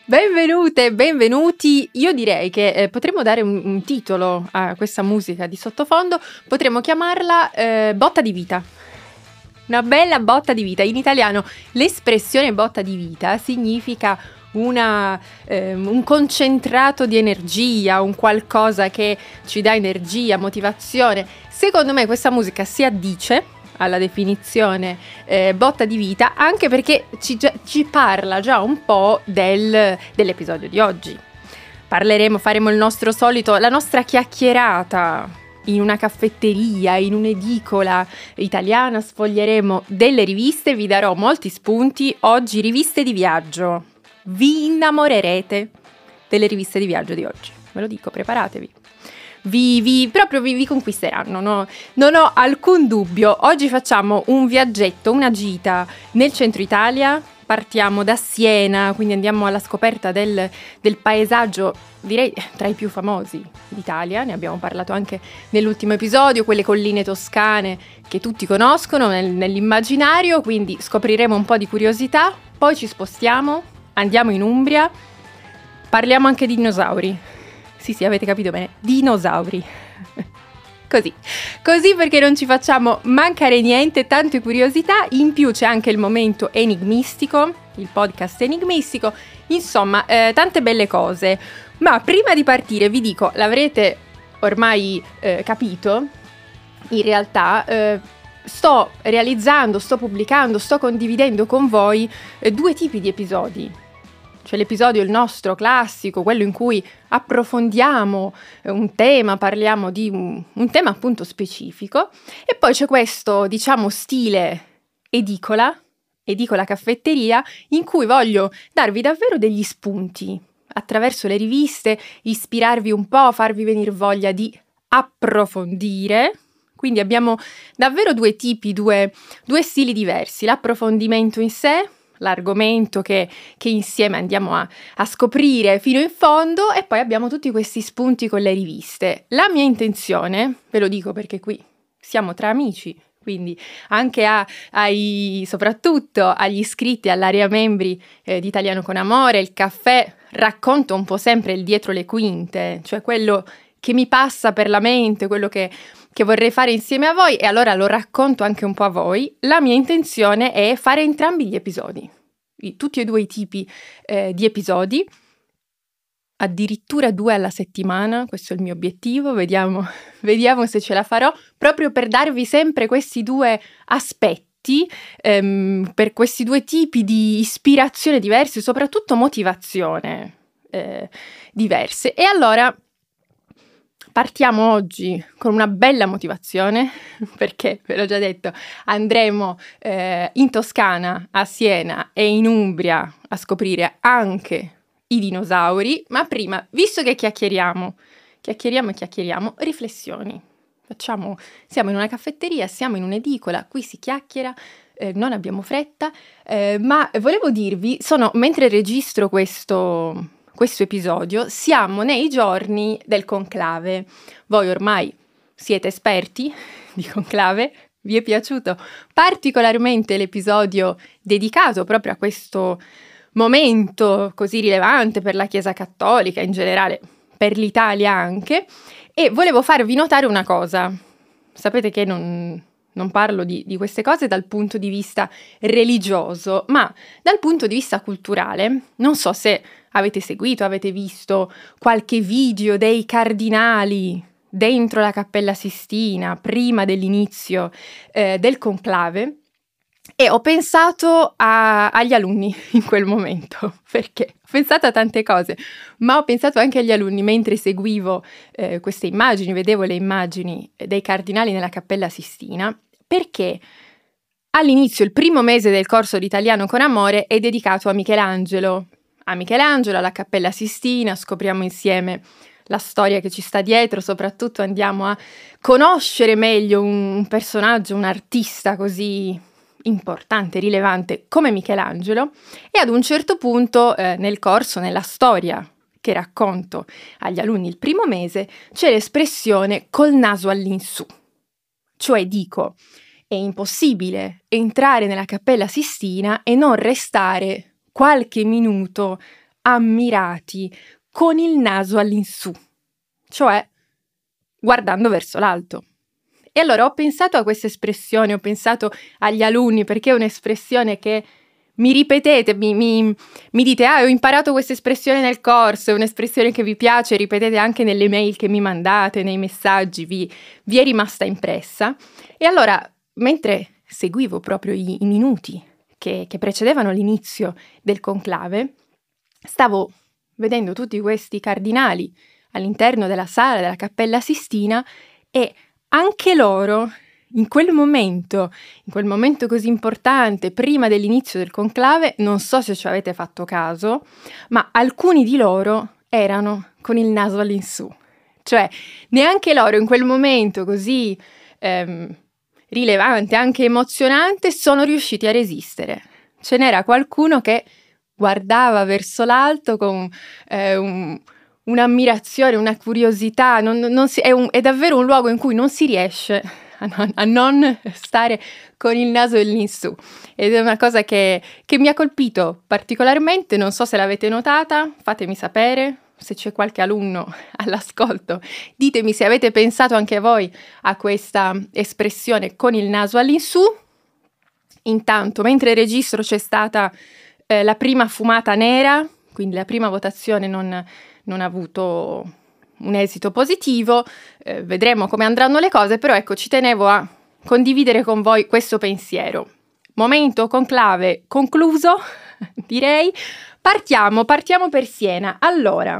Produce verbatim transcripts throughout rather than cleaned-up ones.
Benvenute e benvenuti. Io direi che eh, potremmo dare un, un titolo a questa musica di sottofondo, potremmo chiamarla eh, botta di vita. Una bella botta di vita. In italiano l'espressione botta di vita significa una, eh, un concentrato di energia, un qualcosa che ci dà energia, motivazione. Secondo me questa musica si addice alla definizione eh, botta di vita, anche perché ci, ci parla già un po' del, dell'episodio di oggi. Parleremo, faremo il nostro solito, la nostra chiacchierata in una caffetteria, in un'edicola italiana, sfoglieremo delle riviste, vi darò molti spunti. Oggi riviste di viaggio. Vi innamorerete delle riviste di viaggio di oggi, ve lo dico, preparatevi. Vi, vi, proprio vi, vi conquisteranno, no? Non ho alcun dubbio. Oggi facciamo un viaggetto, una gita nel centro Italia. Partiamo da Siena, quindi andiamo alla scoperta del, del paesaggio, direi tra i più famosi d'Italia. Ne abbiamo parlato anche nell'ultimo episodio, quelle colline toscane che tutti conoscono nel, nell'immaginario, quindi scopriremo un po' di curiosità. Poi ci spostiamo, andiamo in Umbria, parliamo anche di dinosauri. Sì, sì, avete capito bene, dinosauri. Così, così perché non ci facciamo mancare niente, tante curiosità, in più c'è anche il momento enigmistico, il podcast enigmistico, insomma, eh, tante belle cose. Ma prima di partire vi dico, l'avrete ormai eh, capito, in realtà eh, sto realizzando, sto pubblicando, sto condividendo con voi eh, due tipi di episodi. Cioè l'episodio, il nostro classico, quello in cui approfondiamo un tema, parliamo di un, un tema appunto specifico, e poi c'è questo, diciamo, stile edicola, edicola caffetteria, in cui voglio darvi davvero degli spunti attraverso le riviste, ispirarvi un po', farvi venire voglia di approfondire. Quindi abbiamo davvero due tipi, due, due stili diversi, l'approfondimento in sé, l'argomento che, che insieme andiamo a, a scoprire fino in fondo, e poi abbiamo tutti questi spunti con le riviste. La mia intenzione, ve lo dico perché qui siamo tra amici, quindi anche a, ai, soprattutto agli iscritti all'area membri eh, di Italiano con Amore, il caffè, racconto un po' sempre il dietro le quinte, cioè quello che mi passa per la mente, quello che che vorrei fare insieme a voi, e allora lo racconto anche un po' a voi. La mia intenzione è fare entrambi gli episodi, tutti e due i tipi eh, di episodi, addirittura due alla settimana, questo è il mio obiettivo, vediamo, vediamo se ce la farò, proprio per darvi sempre questi due aspetti, ehm, per questi due tipi di ispirazione diverse, soprattutto motivazione eh, diverse. E allora partiamo oggi con una bella motivazione, perché, ve l'ho già detto, andremo eh, in Toscana, a Siena e in Umbria a scoprire anche i dinosauri, ma prima, visto che chiacchieriamo, chiacchieriamo e chiacchieriamo, riflessioni. Facciamo, siamo in una caffetteria, siamo in un'edicola, qui si chiacchiera, eh, non abbiamo fretta, eh, ma volevo dirvi, sono, mentre registro questo... questo episodio, siamo nei giorni del conclave. Voi ormai siete esperti di conclave? Vi è piaciuto particolarmente l'episodio dedicato proprio a questo momento così rilevante per la Chiesa Cattolica, in generale per l'Italia anche, e volevo farvi notare una cosa. Sapete che non... non parlo di, di queste cose dal punto di vista religioso, ma dal punto di vista culturale. Non so se avete seguito, avete visto qualche video dei cardinali dentro la Cappella Sistina, prima dell'inizio eh, del conclave, e ho pensato a, agli alunni in quel momento, perché ho pensato a tante cose, ma ho pensato anche agli alunni mentre seguivo eh, queste immagini, vedevo le immagini dei cardinali nella Cappella Sistina, perché all'inizio, il primo mese del corso di Italiano con Amore è dedicato a Michelangelo, a Michelangelo, alla Cappella Sistina, scopriamo insieme la storia che ci sta dietro, soprattutto andiamo a conoscere meglio un, un personaggio, un artista così importante, rilevante come Michelangelo, e ad un certo punto eh, nel corso, nella storia che racconto agli alunni il primo mese, c'è l'espressione col naso all'insù. Cioè dico, è impossibile entrare nella Cappella Sistina e non restare qualche minuto ammirati, con il naso all'insù, cioè guardando verso l'alto. E allora ho pensato a questa espressione, ho pensato agli alunni, perché è un'espressione che mi ripetete, mi, mi, mi dite ah ho imparato questa espressione nel corso, è un'espressione che vi piace, ripetete anche nelle mail che mi mandate, nei messaggi, vi, vi è rimasta impressa. E allora, mentre seguivo proprio i, i minuti che, che precedevano l'inizio del conclave, stavo vedendo tutti questi cardinali all'interno della sala della Cappella Sistina e anche loro, in quel momento, in quel momento così importante, prima dell'inizio del conclave, non so se ci avete fatto caso, ma alcuni di loro erano con il naso all'insù. Cioè, neanche loro in quel momento così ehm, rilevante, anche emozionante, sono riusciti a resistere. Ce n'era qualcuno che guardava verso l'alto con eh, un... un'ammirazione, una curiosità, non, non si, è, un, è davvero un luogo in cui non si riesce a non, a non stare con il naso all'insù. Ed è una cosa che, che mi ha colpito particolarmente, non so se l'avete notata, fatemi sapere, se c'è qualche alunno all'ascolto, ditemi se avete pensato anche voi a questa espressione con il naso all'insù. Intanto, mentre registro c'è stata eh, la prima fumata nera, quindi la prima votazione non... non ha avuto un esito positivo, eh, vedremo come andranno le cose, però ecco, ci tenevo a condividere con voi questo pensiero. Momento conclave concluso, direi. Partiamo, partiamo per Siena. Allora,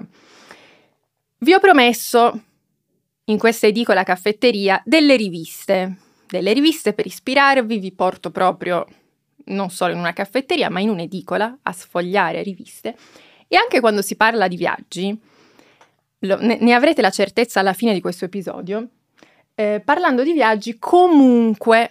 vi ho promesso in questa edicola caffetteria delle riviste, delle riviste per ispirarvi, vi porto proprio non solo in una caffetteria, ma in un'edicola a sfogliare riviste. E anche quando si parla di viaggi, lo, ne, ne avrete la certezza alla fine di questo episodio, eh, parlando di viaggi comunque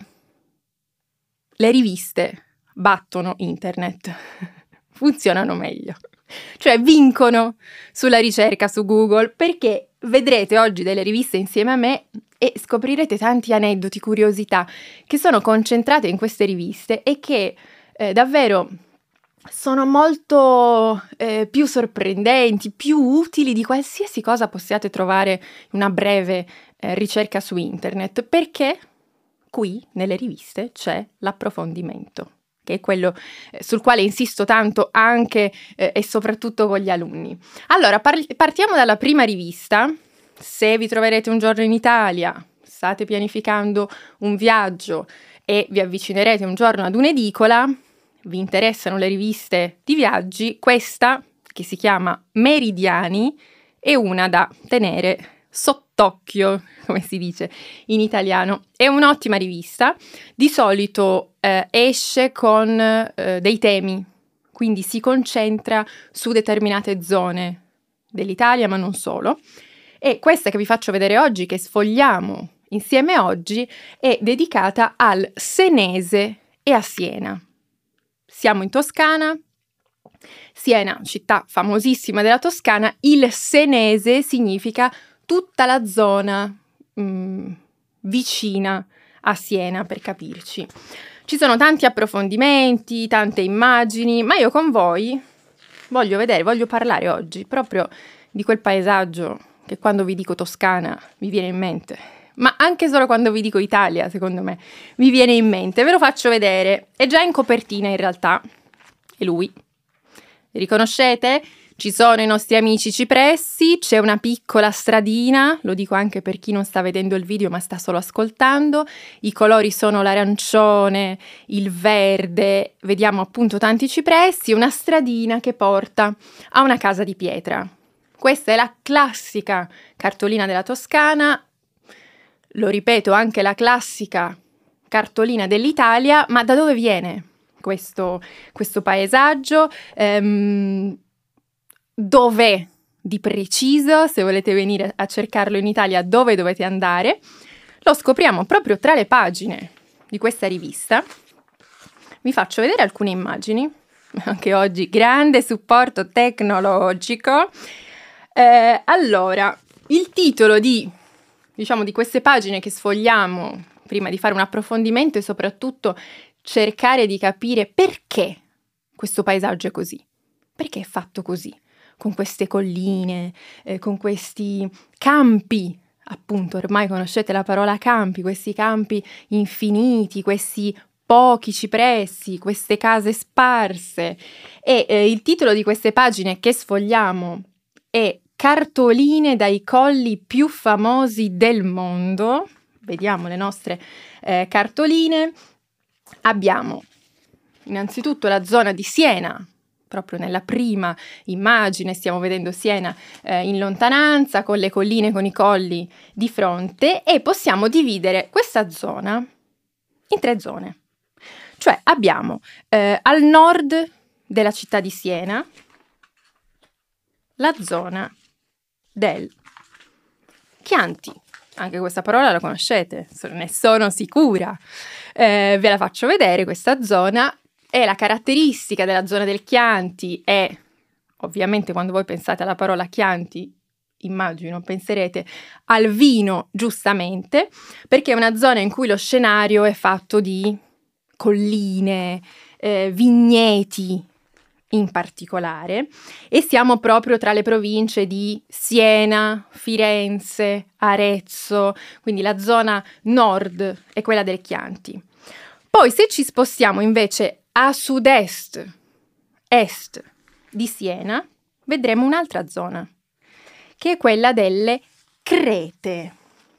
le riviste battono internet, funzionano meglio, cioè vincono sulla ricerca su Google, perché vedrete oggi delle riviste insieme a me e scoprirete tanti aneddoti, curiosità che sono concentrate in queste riviste e che eh, davvero... sono molto eh, più sorprendenti, più utili di qualsiasi cosa possiate trovare in una breve eh, ricerca su internet, perché qui nelle riviste c'è l'approfondimento, che è quello eh, sul quale insisto tanto anche eh, e soprattutto con gli alunni. Allora, par- partiamo dalla prima rivista. Se vi troverete un giorno in Italia, state pianificando un viaggio e vi avvicinerete un giorno ad un'edicola, vi interessano le riviste di viaggi, questa, che si chiama Meridiani, è una da tenere sott'occhio, come si dice in italiano. È un'ottima rivista, di solito eh, esce con eh, dei temi, quindi si concentra su determinate zone dell'Italia, ma non solo. E questa che vi faccio vedere oggi, che sfogliamo insieme oggi, è dedicata al senese e a Siena. Siamo in Toscana, Siena, città famosissima della Toscana. Il senese significa tutta la zona mh, vicina a Siena, per capirci. Ci sono tanti approfondimenti, tante immagini, ma io con voi voglio vedere, voglio parlare oggi proprio di quel paesaggio che quando vi dico Toscana vi viene in mente. Ma anche solo quando vi dico Italia, secondo me, vi viene in mente. Ve lo faccio vedere. È già in copertina, in realtà. È lui. Riconoscete? Ci sono i nostri amici cipressi, c'è una piccola stradina, lo dico anche per chi non sta vedendo il video ma sta solo ascoltando. I colori sono l'arancione, il verde, vediamo appunto tanti cipressi, una stradina che porta a una casa di pietra. Questa è la classica cartolina della Toscana. Lo ripeto, anche la classica cartolina dell'Italia, ma da dove viene questo, questo paesaggio? Ehm, dov'è di preciso? Se volete venire a cercarlo in Italia, dove dovete andare? Lo scopriamo proprio tra le pagine di questa rivista. Vi faccio vedere alcune immagini, anche oggi grande supporto tecnologico. Eh, allora, il titolo di... diciamo di queste pagine che sfogliamo prima di fare un approfondimento e soprattutto cercare di capire perché questo paesaggio è così, perché è fatto così. con queste colline, eh, con questi campi, appunto, ormai conoscete la parola campi, questi campi infiniti, questi pochi cipressi, queste case sparse. E eh, il titolo di queste pagine che sfogliamo è Cartoline dai colli più famosi del mondo. Vediamo le nostre eh, cartoline. Abbiamo innanzitutto la zona di Siena, proprio nella prima immagine stiamo vedendo Siena eh, in lontananza, con le colline, con i colli di fronte, e possiamo dividere questa zona in tre zone. Cioè abbiamo eh, al nord della città di Siena la zona del Chianti. Anche questa parola la conoscete, ne sono sicura. Eh, ve la faccio vedere questa zona. E la caratteristica della zona del Chianti è, ovviamente quando voi pensate alla parola Chianti, immagino penserete al vino, giustamente, perché è una zona in cui lo scenario è fatto di colline, eh, vigneti in particolare, e siamo proprio tra le province di Siena, Firenze, Arezzo, quindi la zona nord è quella del Chianti. Poi se ci spostiamo invece a sud-est, est di Siena, vedremo un'altra zona, che è quella delle Crete.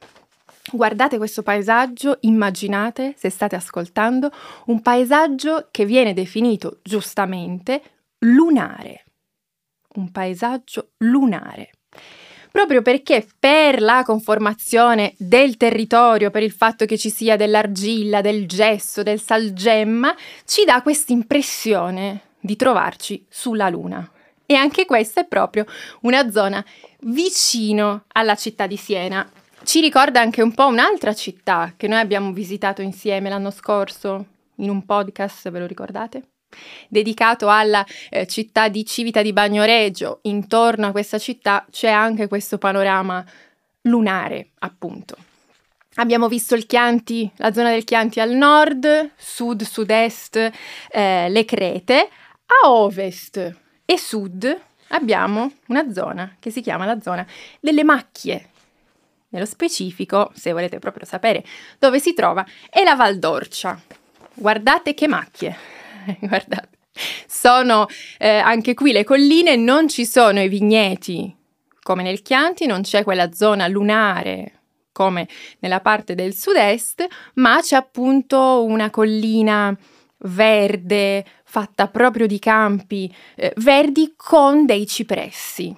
Guardate questo paesaggio, immaginate, se state ascoltando, un paesaggio che viene definito giustamente lunare. Un paesaggio lunare. Proprio perché per la conformazione del territorio, per il fatto che ci sia dell'argilla, del gesso, del salgemma, ci dà questa impressione di trovarci sulla Luna. E anche questa è proprio una zona vicino alla città di Siena. Ci ricorda anche un po' un'altra città che noi abbiamo visitato insieme l'anno scorso in un podcast, ve lo ricordate? Dedicato alla eh, città di Civita di Bagnoregio. Intorno a questa città c'è anche questo panorama lunare, appunto. Abbiamo visto il Chianti, la zona del Chianti al nord, sud, sud-est, eh, le Crete. A ovest e sud abbiamo una zona che si chiama la zona delle Macchie. Nello specifico, se volete proprio sapere dove si trova, è la Val d'Orcia. Guardate che macchie, guardate. Sono eh, anche qui le colline, non ci sono i vigneti come nel Chianti, non c'è quella zona lunare come nella parte del sud-est, ma c'è appunto una collina verde fatta proprio di campi eh, verdi con dei cipressi.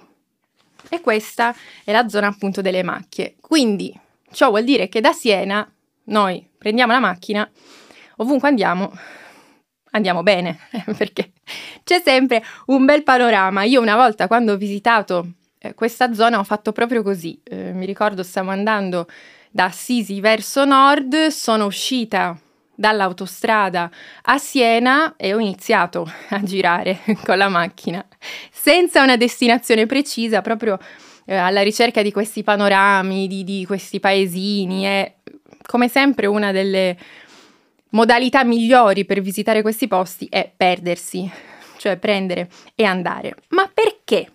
E questa è la zona appunto delle Macchie. Quindi ciò vuol dire che da Siena noi prendiamo la macchina, ovunque andiamo, andiamo bene, perché c'è sempre un bel panorama. Io una volta quando ho visitato eh, questa zona ho fatto proprio così. Eh, mi ricordo stavo andando da Assisi verso nord, sono uscita dall'autostrada a Siena e ho iniziato a girare con la macchina senza una destinazione precisa, proprio eh, alla ricerca di questi panorami, di, di questi paesini. E come sempre una delle modalità migliori per visitare questi posti è perdersi, cioè prendere e andare. Ma perché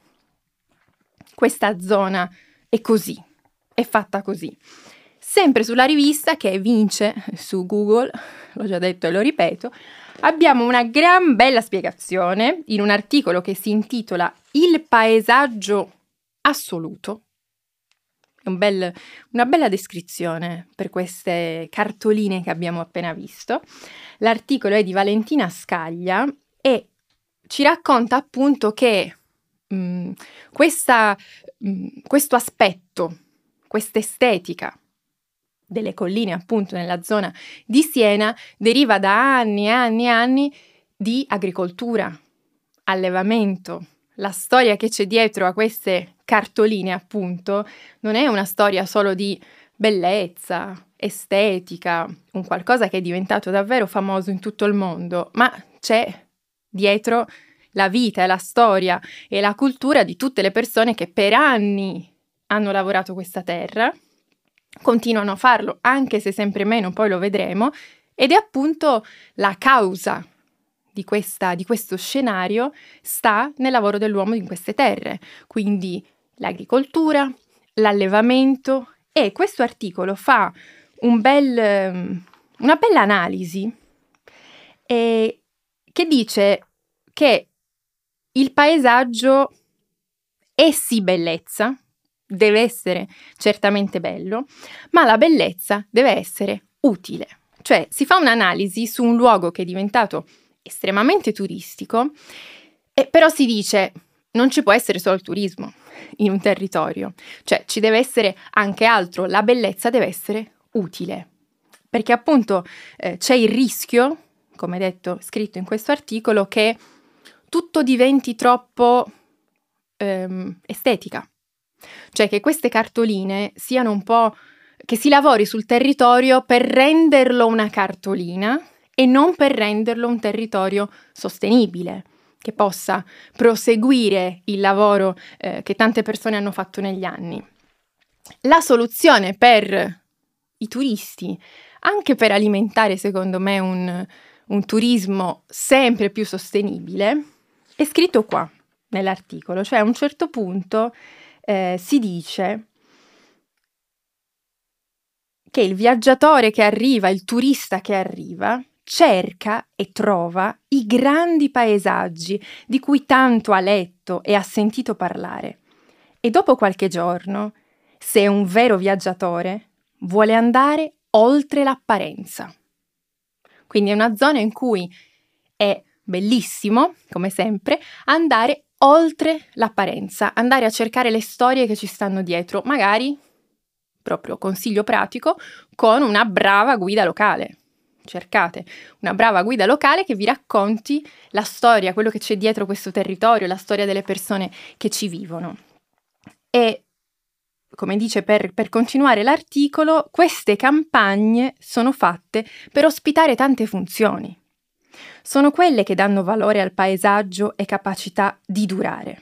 questa zona è così, è fatta così? Sempre sulla rivista che vince su Google, l'ho già detto e lo ripeto, abbiamo una gran bella spiegazione in un articolo che si intitola Il paesaggio assoluto. È un bel, una bella descrizione per queste cartoline che abbiamo appena visto. L'articolo è di Valentina Scaglia e ci racconta appunto che mh, questa, mh, questo aspetto, questa estetica delle colline appunto nella zona di Siena deriva da anni e anni e anni di agricoltura, allevamento. La storia che c'è dietro a queste cartoline appunto non è una storia solo di bellezza, estetica, un qualcosa che è diventato davvero famoso in tutto il mondo, ma c'è dietro la vita e la storia e la cultura di tutte le persone che per anni hanno lavorato questa terra, continuano a farlo, anche se sempre meno, poi lo vedremo, ed è appunto la causa di, questa, di questo scenario sta nel lavoro dell'uomo in queste terre, quindi l'agricoltura, l'allevamento, e questo articolo fa un bel, una bella analisi eh, che dice che il paesaggio è sì bellezza, deve essere certamente bello, ma la bellezza deve essere utile. Cioè si fa un'analisi su un luogo che è diventato estremamente turistico, e però si dice non ci può essere solo il turismo in un territorio, cioè ci deve essere anche altro, la bellezza deve essere utile, perché appunto eh, c'è il rischio, come detto, scritto in questo articolo, che tutto diventi troppo ehm, estetica, cioè che queste cartoline siano un po', che si lavori sul territorio per renderlo una cartolina e non per renderlo un territorio sostenibile, che possa proseguire il lavoro eh, che tante persone hanno fatto negli anni. La soluzione per i turisti, anche per alimentare secondo me un, un turismo sempre più sostenibile, è scritto qua nell'articolo, cioè a un certo punto eh, si dice che il viaggiatore che arriva, il turista che arriva, cerca e trova i grandi paesaggi di cui tanto ha letto e ha sentito parlare. E dopo qualche giorno, se è un vero viaggiatore, vuole andare oltre l'apparenza. Quindi è una zona in cui è bellissimo, come sempre, andare oltre l'apparenza, andare a cercare le storie che ci stanno dietro, magari, proprio consiglio pratico, con una brava guida locale. Cercate una brava guida locale che vi racconti la storia, quello che c'è dietro questo territorio, la storia delle persone che ci vivono. E, come dice per, per continuare l'articolo, queste campagne sono fatte per ospitare tante funzioni. Sono quelle che danno valore al paesaggio e capacità di durare.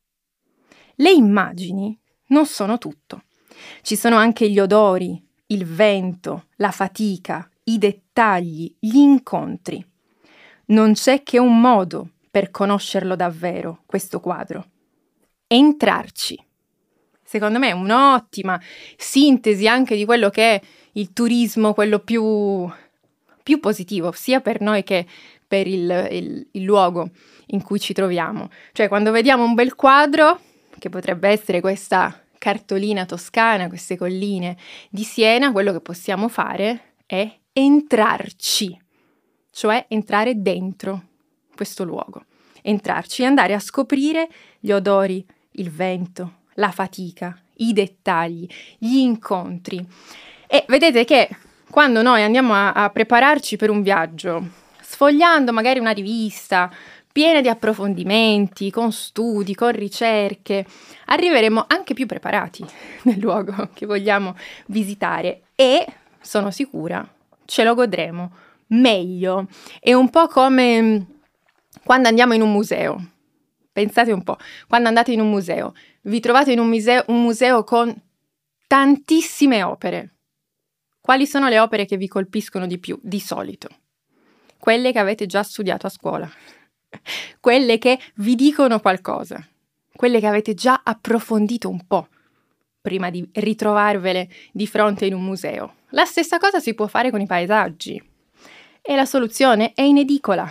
Le immagini non sono tutto. Ci sono anche gli odori, il vento, la fatica, i dettagli, gli incontri. Non c'è che un modo per conoscerlo davvero, questo quadro. Entrarci. Secondo me è un'ottima sintesi anche di quello che è il turismo, quello più, più positivo, sia per noi che per il, il, il luogo in cui ci troviamo. Cioè, quando vediamo un bel quadro, che potrebbe essere questa cartolina toscana, queste colline di Siena, quello che possiamo fare è entrarci, cioè entrare dentro questo luogo, entrarci e andare a scoprire gli odori, il vento, la fatica, i dettagli, gli incontri. E vedete che quando noi andiamo a, a prepararci per un viaggio, sfogliando magari una rivista piena di approfondimenti, con studi, con ricerche, arriveremo anche più preparati nel luogo che vogliamo visitare e, sono sicura, ce lo godremo meglio. È un po' come quando andiamo in un museo. Pensate un po', quando andate in un museo, vi trovate in un museo, un museo con tantissime opere. Quali sono le opere che vi colpiscono di più, di solito? Quelle che avete già studiato a scuola, quelle che vi dicono qualcosa, quelle che avete già approfondito un po' prima di ritrovarvele di fronte in un museo. La stessa cosa si può fare con i paesaggi e la soluzione è in edicola.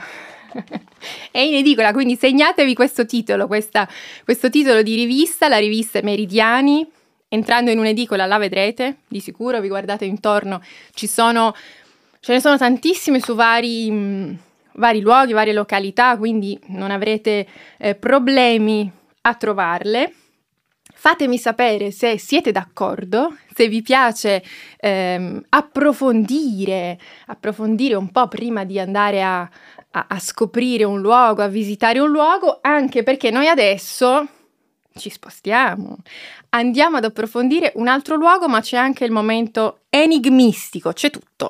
È in edicola, quindi segnatevi questo titolo, questa, questo titolo di rivista, la rivista Meridiani. Entrando in un'edicola la vedrete, di sicuro, vi guardate intorno, ci sono, ce ne sono tantissime su vari, mh, vari luoghi, varie località, quindi non avrete eh, problemi a trovarle. Fatemi sapere se siete d'accordo, se vi piace ehm, approfondire, approfondire un po' prima di andare a, a, a scoprire un luogo, a visitare un luogo, anche perché noi adesso ci spostiamo, andiamo ad approfondire un altro luogo, ma c'è anche il momento enigmistico, c'è tutto.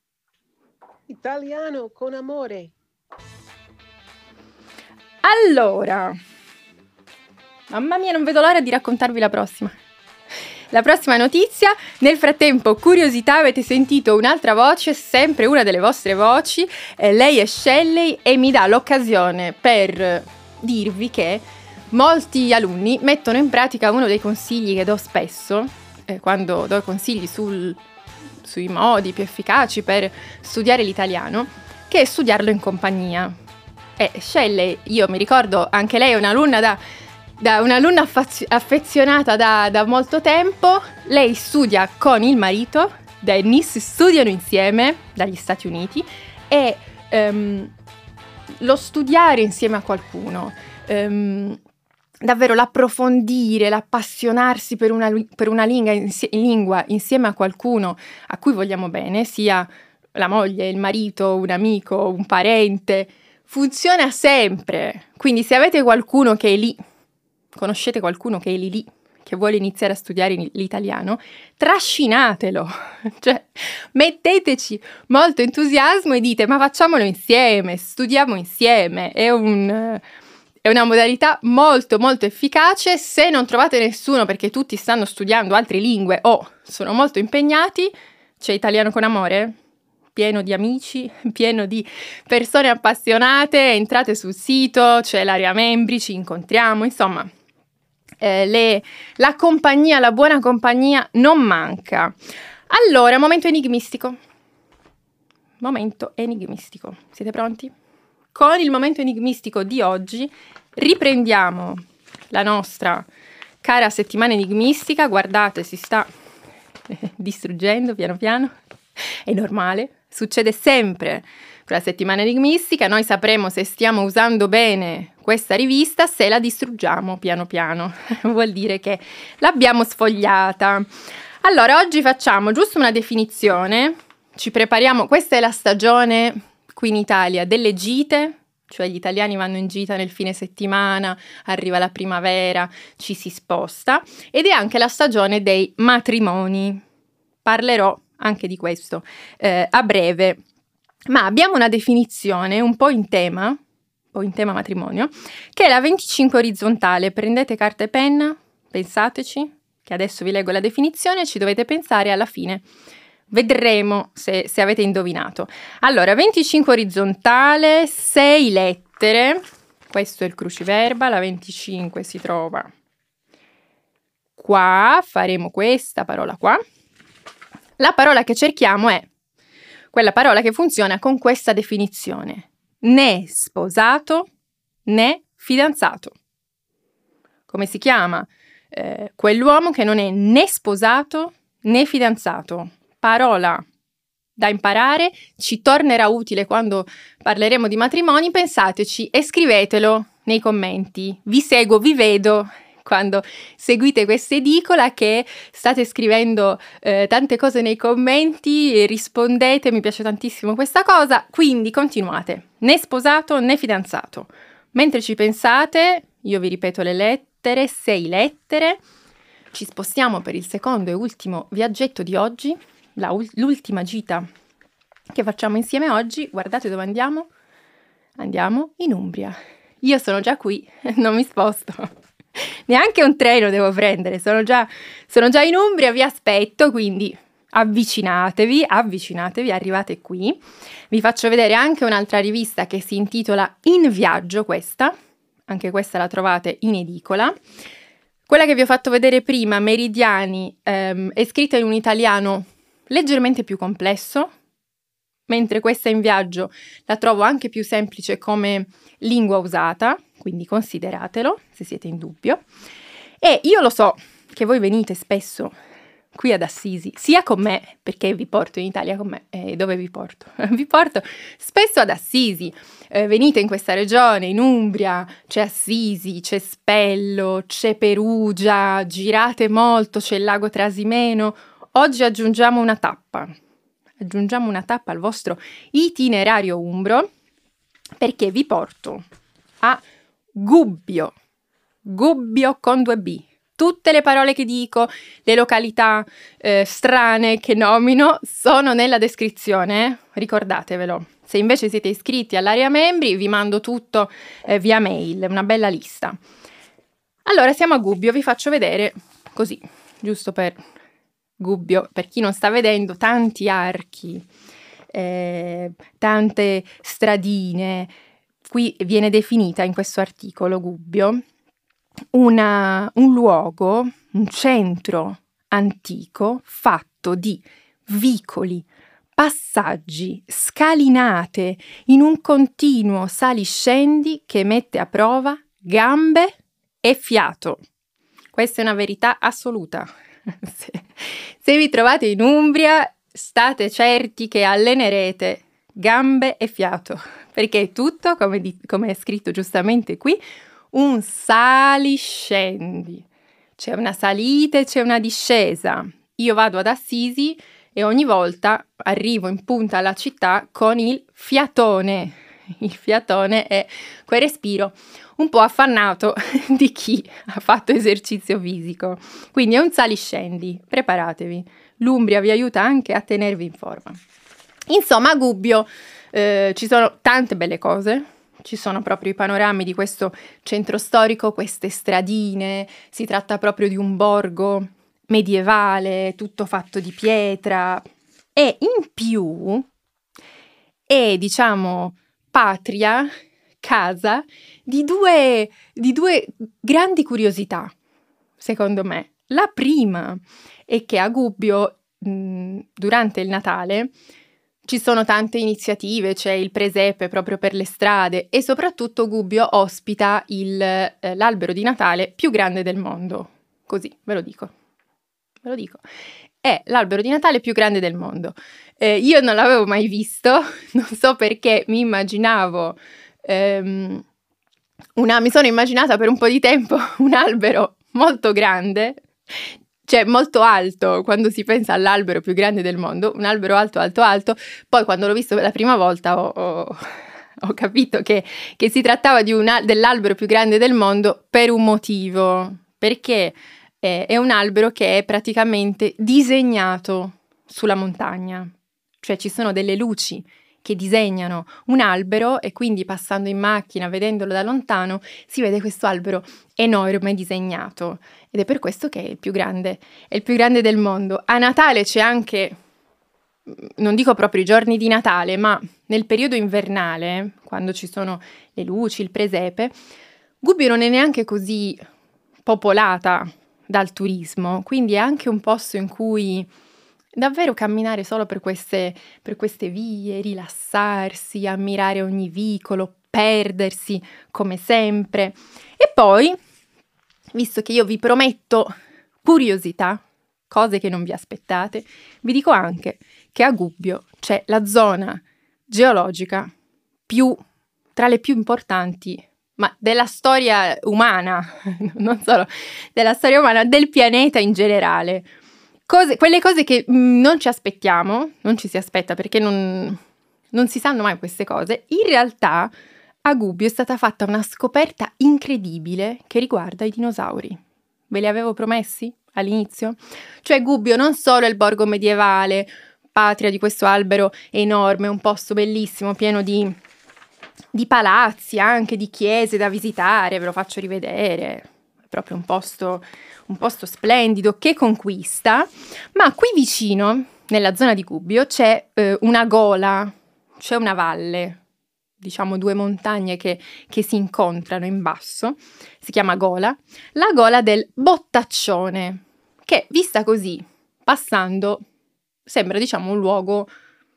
Italiano con amore. Allora, mamma mia, non vedo l'ora di raccontarvi la prossima. la prossima notizia. Nel frattempo, curiosità, avete sentito un'altra voce, sempre una delle vostre voci, eh, lei è Shelley e mi dà l'occasione per dirvi che molti alunni mettono in pratica uno dei consigli che do spesso, eh, quando do consigli sul, sui modi più efficaci per studiare l'italiano, che è studiarlo in compagnia. E Shelley, io mi ricordo, anche lei è un'alunna da, da un'alunna affaz- affezionata da, da molto tempo. Lei studia con il marito, Dennis, studiano insieme dagli Stati Uniti e um, lo studiare insieme a qualcuno, um, davvero l'approfondire, l'appassionarsi per una, per una lingua, insie- lingua insieme a qualcuno a cui vogliamo bene, sia la moglie, il marito, un amico, un parente, funziona sempre. Quindi se avete qualcuno che è lì, conoscete qualcuno che è lì lì, che vuole iniziare a studiare l'italiano, trascinatelo, cioè metteteci molto entusiasmo e dite ma facciamolo insieme, studiamo insieme, è, un, è una modalità molto molto efficace. Se non trovate nessuno perché tutti stanno studiando altre lingue o sono molto impegnati, c'è Italiano con Amore, pieno di amici, pieno di persone appassionate, entrate sul sito, c'è l'area membri, ci incontriamo, insomma, eh, le, la compagnia, la buona compagnia non manca. Allora, momento enigmistico. Momento enigmistico. Siete pronti? Con il momento enigmistico di oggi riprendiamo la nostra cara settimana enigmistica. Guardate, si sta distruggendo piano piano. È normale. Succede sempre con la settimana enigmistica, noi sapremo se stiamo usando bene questa rivista se la distruggiamo piano piano, vuol dire che l'abbiamo sfogliata. Allora, oggi facciamo giusto una definizione, ci prepariamo, questa è la stagione qui in Italia delle gite, cioè gli italiani vanno in gita nel fine settimana, arriva la primavera, ci si sposta, ed è anche la stagione dei matrimoni. Parlerò anche di questo eh, a breve, ma abbiamo una definizione un po' in tema, un po' in tema matrimonio, che è la venticinque orizzontale. Prendete carta e penna, pensateci, che adesso vi leggo la definizione, ci dovete pensare alla fine. Vedremo se, se avete indovinato. Allora, venticinque orizzontale, sei lettere, questo è il cruciverba, la venticinque si trova qua, faremo questa parola qua. La parola che cerchiamo è quella parola che funziona con questa definizione: né sposato né fidanzato. Come si chiama eh, quell'uomo che non è né sposato né fidanzato? Parola da imparare, ci tornerà utile quando parleremo di matrimoni. Pensateci e scrivetelo nei commenti. Vi seguo, vi vedo quando seguite questa edicola, che state scrivendo eh, tante cose nei commenti e rispondete, mi piace tantissimo questa cosa, quindi continuate, né sposato né fidanzato. Mentre ci pensate, io vi ripeto le lettere, sei lettere, ci spostiamo per il secondo e ultimo viaggetto di oggi, la, l'ultima gita che facciamo insieme oggi. Guardate dove andiamo? Andiamo in Umbria. Io sono già qui, non mi sposto. Neanche un treno devo prendere, sono già, sono già in Umbria, vi aspetto, quindi avvicinatevi, avvicinatevi, arrivate qui. Vi faccio vedere anche un'altra rivista che si intitola In Viaggio, questa, anche questa la trovate in edicola. Quella che vi ho fatto vedere prima, Meridiani, ehm, è scritta in un italiano leggermente più complesso, mentre questa In Viaggio la trovo anche più semplice come lingua usata, quindi consideratelo se siete in dubbio. E io lo so che voi venite spesso qui ad Assisi, sia con me, perché vi porto in Italia con me. E dove vi porto? Vi porto spesso ad Assisi. Eh, venite in questa regione, in Umbria, c'è Assisi, c'è Spello, c'è Perugia, girate molto, c'è il lago Trasimeno. Oggi aggiungiamo una tappa. Aggiungiamo una tappa al vostro itinerario umbro, perché vi porto a Gubbio, Gubbio con due B. Tutte le parole che dico, le località eh, strane che nomino, sono nella descrizione, eh? Ricordatevelo. Se invece siete iscritti all'area membri, vi mando tutto eh, via mail, una bella lista. Allora, siamo a Gubbio, vi faccio vedere così, giusto per Gubbio, per chi non sta vedendo, tanti archi, eh, tante stradine. Qui viene definita in questo articolo Gubbio una, un luogo, un centro antico fatto di vicoli, passaggi, scalinate in un continuo saliscendi che mette a prova gambe e fiato. Questa è una verità assoluta. Se, se vi trovate in Umbria, state certi che allenerete gambe e fiato, perché è tutto, come, di, come è scritto giustamente qui, un saliscendi. C'è una salita e c'è una discesa. Io vado ad Assisi e ogni volta arrivo in punta alla città con il fiatone. Il fiatone è quel respiro un po' affannato di chi ha fatto esercizio fisico. Quindi è un saliscendi, preparatevi. L'Umbria vi aiuta anche a tenervi in forma. Insomma, a Gubbio eh, ci sono tante belle cose. Ci sono proprio i panorami di questo centro storico, queste stradine. Si tratta proprio di un borgo medievale, tutto fatto di pietra. E in più è, diciamo, patria, casa di due, di due grandi curiosità, secondo me. La prima è che a Gubbio, mh, durante il Natale, ci sono tante iniziative, c'è il presepe proprio per le strade e soprattutto Gubbio ospita il, eh, l'albero di Natale più grande del mondo. Così, ve lo dico. Ve lo dico. È l'albero di Natale più grande del mondo. Eh, io non l'avevo mai visto, non so perché mi immaginavo, ehm, una, mi sono immaginata per un po' di tempo un albero molto grande, cioè molto alto quando si pensa all'albero più grande del mondo, un albero alto, alto, alto. Poi quando l'ho visto per la prima volta ho, ho, ho capito che, che si trattava di una, dell'albero più grande del mondo per un motivo, perché eh, è un albero che è praticamente disegnato sulla montagna. Cioè ci sono delle luci che disegnano un albero e quindi passando in macchina, vedendolo da lontano, si vede questo albero enorme disegnato. Ed è per questo che è il più grande, è il più grande del mondo. A Natale c'è anche, non dico proprio i giorni di Natale, ma nel periodo invernale, quando ci sono le luci, il presepe, Gubbio non è neanche così popolata dal turismo, quindi è anche un posto in cui davvero camminare solo per queste, per queste vie, rilassarsi, ammirare ogni vicolo, perdersi come sempre. E poi, visto che io vi prometto curiosità, cose che non vi aspettate, vi dico anche che a Gubbio c'è la zona geologica più, tra le più importanti, ma della storia umana, non solo della storia umana, del pianeta in generale. Cose, quelle cose che mh, non ci aspettiamo, non ci si aspetta perché non, non si sanno mai queste cose, in realtà a Gubbio è stata fatta una scoperta incredibile che riguarda i dinosauri. Ve li avevo promessi all'inizio? Cioè Gubbio non solo è il borgo medievale, patria di questo albero enorme, un posto bellissimo, pieno di, di palazzi, anche di chiese da visitare, ve lo faccio rivedere, è proprio un posto... un posto splendido che conquista, ma qui vicino, nella zona di Gubbio, c'è eh, una gola, c'è una valle, diciamo due montagne che, che si incontrano in basso, si chiama Gola, la gola del Bottaccione, che vista così, passando, sembra diciamo un luogo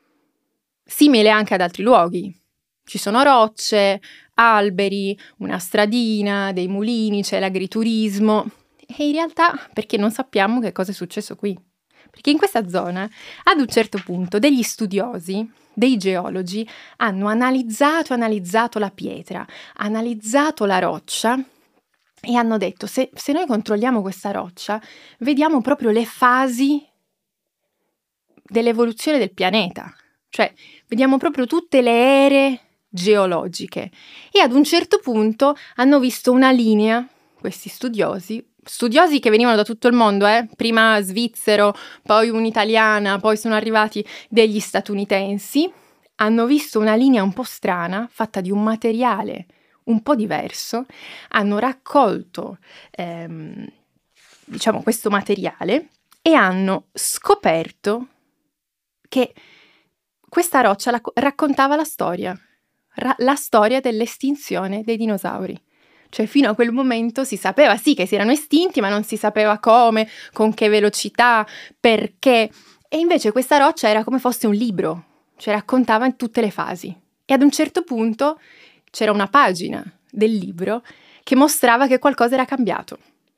simile anche ad altri luoghi. Ci sono rocce, alberi, una stradina, dei mulini, c'è l'agriturismo. E in realtà perché non sappiamo che cosa è successo qui. Perché in questa zona, ad un certo punto, degli studiosi, dei geologi, hanno analizzato, analizzato la pietra, analizzato la roccia e hanno detto, se, se noi controlliamo questa roccia, vediamo proprio le fasi dell'evoluzione del pianeta. Cioè, vediamo proprio tutte le ere geologiche. E ad un certo punto hanno visto una linea, questi studiosi, studiosi che venivano da tutto il mondo, eh? Prima svizzero, poi un'italiana, poi sono arrivati degli statunitensi, hanno visto una linea un po' strana, fatta di un materiale un po' diverso, hanno raccolto ehm, diciamo, questo materiale e hanno scoperto che questa roccia la, raccontava la storia, ra, la storia dell'estinzione dei dinosauri. Cioè fino a quel momento si sapeva sì che si erano estinti, ma non si sapeva come, con che velocità, perché. E invece questa roccia era come fosse un libro, cioè raccontava in tutte le fasi. E ad un certo punto c'era una pagina del libro che mostrava che qualcosa era cambiato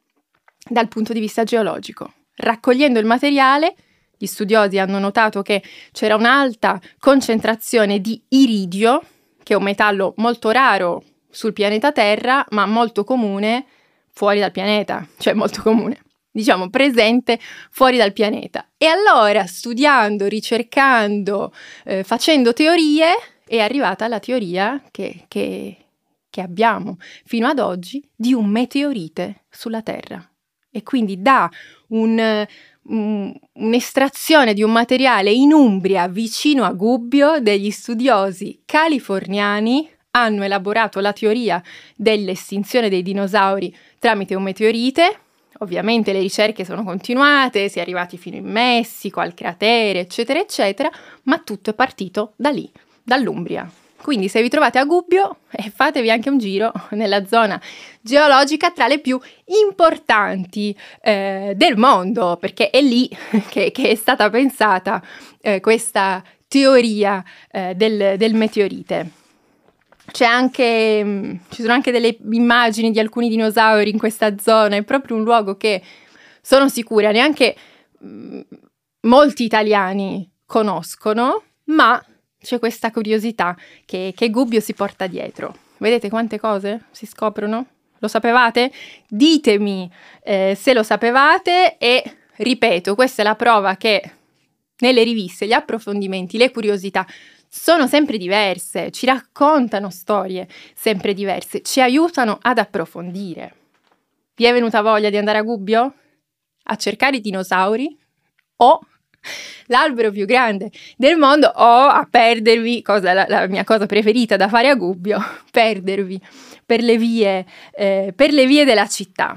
dal punto di vista geologico. Raccogliendo il materiale, gli studiosi hanno notato che c'era un'alta concentrazione di iridio, che è un metallo molto raro sul pianeta Terra, ma molto comune fuori dal pianeta, cioè molto comune, diciamo presente fuori dal pianeta. E allora, studiando, ricercando, eh, facendo teorie, è arrivata la teoria che, che, che abbiamo fino ad oggi di un meteorite sulla Terra. E quindi da un, un, un'estrazione di un materiale in Umbria, vicino a Gubbio, degli studiosi californiani hanno elaborato la teoria dell'estinzione dei dinosauri tramite un meteorite. Ovviamente le ricerche sono continuate, si è arrivati fino in Messico, al cratere, eccetera, eccetera, ma tutto è partito da lì, dall'Umbria. Quindi se vi trovate a Gubbio, eh, fatevi anche un giro nella zona geologica tra le più importanti eh, del mondo, perché è lì che, che è stata pensata eh, questa teoria eh, del, del meteorite. C'è anche, mh, ci sono anche delle immagini di alcuni dinosauri in questa zona, è proprio un luogo che sono sicura neanche mh, molti italiani conoscono, ma c'è questa curiosità che, che Gubbio si porta dietro. Vedete quante cose si scoprono? Lo sapevate? Ditemi eh, se lo sapevate e, ripeto, questa è la prova che nelle riviste gli approfondimenti, le curiosità sono sempre diverse, ci raccontano storie sempre diverse, ci aiutano ad approfondire. Vi è venuta voglia di andare a Gubbio? A cercare i dinosauri? O l'albero più grande del mondo, o a perdervi, cosa la, la mia cosa preferita da fare a Gubbio, perdervi per le vie, eh, per le vie della città.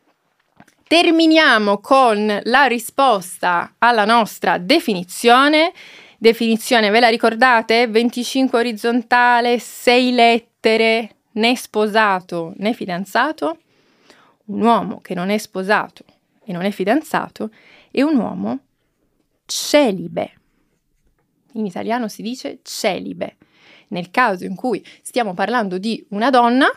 Terminiamo con la risposta alla nostra definizione. Definizione, ve la ricordate? venticinque orizzontale, sei lettere, né sposato né fidanzato. Un uomo che non è sposato e non è fidanzato è un uomo celibe. In italiano si dice celibe. Nel caso in cui stiamo parlando di una donna,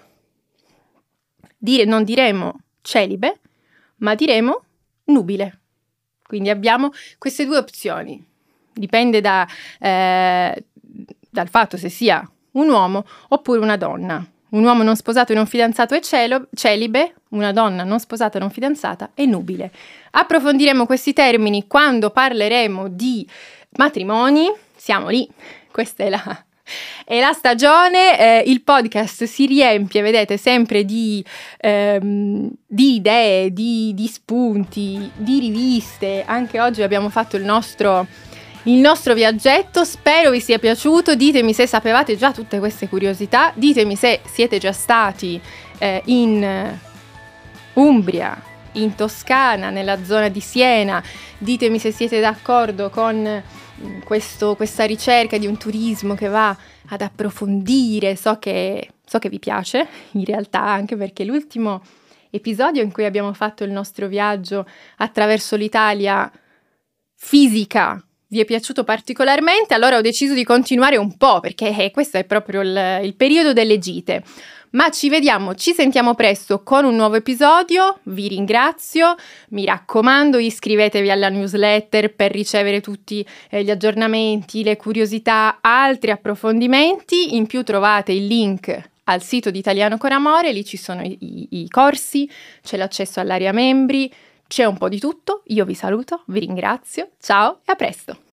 dire, non diremo celibe, ma diremo nubile. Quindi abbiamo queste due opzioni. Dipende da, eh, dal fatto se sia un uomo oppure una donna. Un uomo non sposato e non fidanzato è celo, celibe, una donna non sposata e non fidanzata è nubile. Approfondiremo questi termini quando parleremo di matrimoni. Siamo lì, questa è la, è la stagione. Eh, il podcast si riempie, vedete, sempre di, ehm, di idee, di, di spunti, di riviste. Anche oggi abbiamo fatto il nostro... Il nostro viaggetto, spero vi sia piaciuto, ditemi se sapevate già tutte queste curiosità, ditemi se siete già stati eh, in Umbria, in Toscana, nella zona di Siena, ditemi se siete d'accordo con questo, questa ricerca di un turismo che va ad approfondire, so che, so che vi piace in realtà, anche perché l'ultimo episodio in cui abbiamo fatto il nostro viaggio attraverso l'Italia fisica vi è piaciuto particolarmente, allora ho deciso di continuare un po', perché eh, questo è proprio il, il periodo delle gite. Ma ci vediamo, ci sentiamo presto con un nuovo episodio, vi ringrazio, mi raccomando iscrivetevi alla newsletter per ricevere tutti eh, gli aggiornamenti, le curiosità, altri approfondimenti, in più trovate il link al sito di Italiano con Amore, lì ci sono i, i, i corsi, c'è l'accesso all'area membri, c'è un po' di tutto, io vi saluto, vi ringrazio, ciao e a presto!